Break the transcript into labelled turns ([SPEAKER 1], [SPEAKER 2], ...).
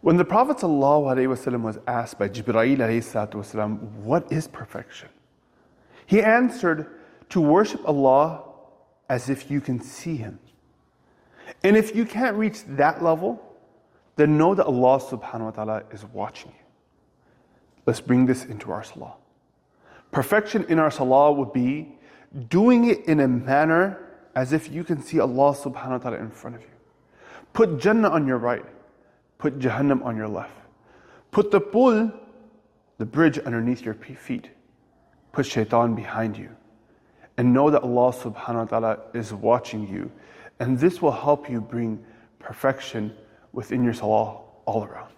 [SPEAKER 1] When the Prophet ﷺ was asked by Jibreel ﷺ, what is perfection? He answered, to worship Allah as if you can see Him. And if you can't reach that level, then know that Allah subhanahu wa ta'ala is watching you. Let's bring this into our salah. Perfection in our salah would be doing it in a manner as if you can see Allah subhanahu wa ta'ala in front of you. Put Jannah on your right. Put Jahannam on your left. Put the pul, the bridge, underneath your feet. Put shaitan behind you. And know that Allah subhanahu wa ta'ala is watching you. And this will help you bring perfection within your salah all around.